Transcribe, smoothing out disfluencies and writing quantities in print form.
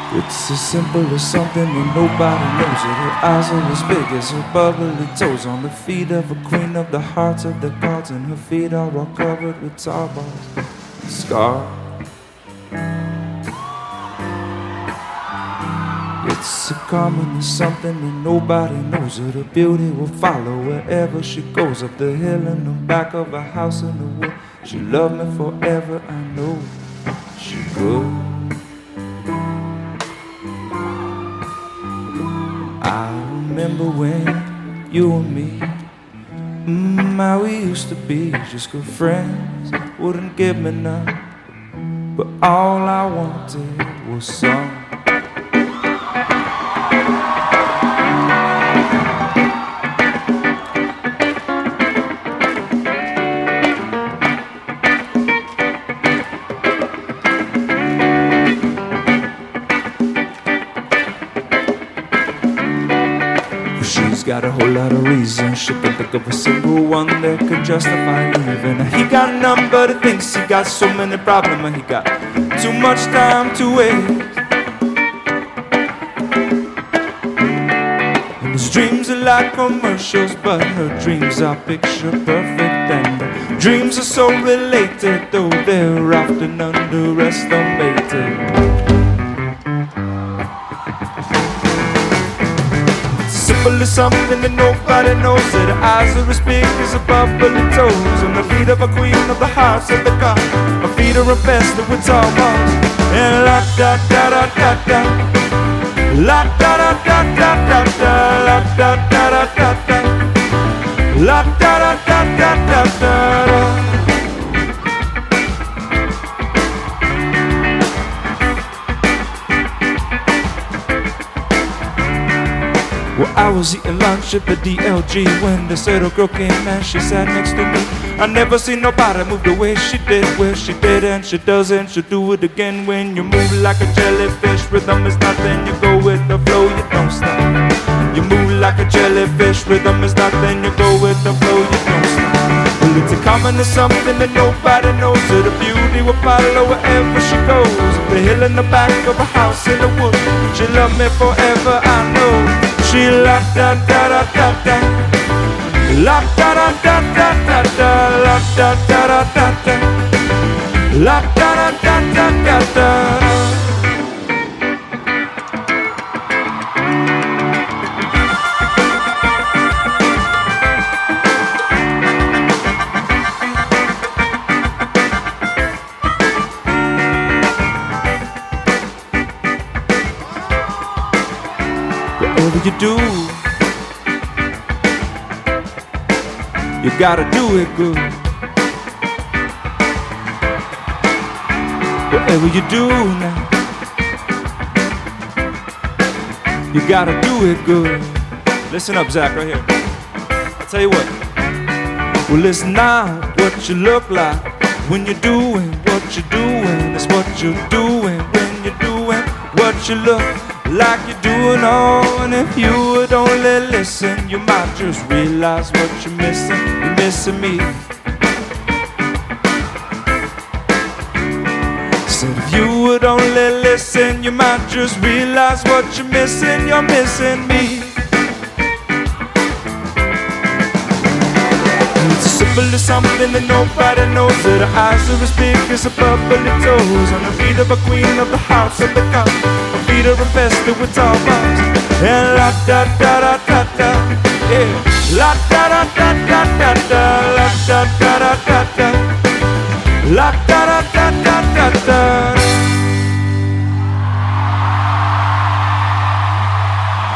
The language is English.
It's as simple as something that nobody knows it. Her eyes are as big as her bubbly toes. On the feet of a queen of the hearts of the gods, and her feet are all covered with tar balls and scars. It's a common, it's something that nobody knows it. Her beauty will follow wherever she goes. Up the hill in the back of a house in the wood. She loved me forever, I know she could. I remember when you and me, how we used to be just good friends. Wouldn't give me none, but all I wanted was some. She's got a whole lot of reasons. She could think of a single one that could justify leaving. He got none but he thinks he got so many problems, and he got too much time to waste. And his dreams are like commercials, but her dreams are picture perfect. And the dreams are so related, though they're often underestimated. Simple as something that nobody knows. That her eyes are as big as her bubbly toes. On the feet of a queen of the house of the god. Her feet are infested with tar balls. And la da da da da da, la da da da da da da, la da da da da da, la da da da da da da. Well, I was eating lunch at the DLG when the little girl came and she sat next to me. I never seen nobody move the way she did. Well, she did and she does and she'll do it again. When you move like a jellyfish, rhythm is nothing. You go with the flow, you don't stop. You move like a jellyfish, rhythm is nothing. You go with the flow, you don't stop. Well, it's a common, it's something that nobody knows. So the beauty will follow wherever she goes. The hill in the back of a house in the woods. She loved me forever, I know. She la da da da da da, la da da da da da da, la da da da da da, la da da da da da da. Whatever you do, you gotta do it good. Whatever you do now, you gotta do it good. Listen up, Zach, right here. I'll tell you what. Well, it's not what you look like when you're doing what you're doing. It's what you're doing when you're doing what you look like you're doing. Oh, and if you would only listen, you might just realize what you're missing. You're missing me. Said if you would only listen, you might just realize what you're missing. You're missing me. It's as simple as something that nobody knows. That her eyes are as big as her bubbly toes. On the feet of a queen of the house of the god. Her feet are infested with tar balls. And la da da da da da, yeah. La da da da da da da, la da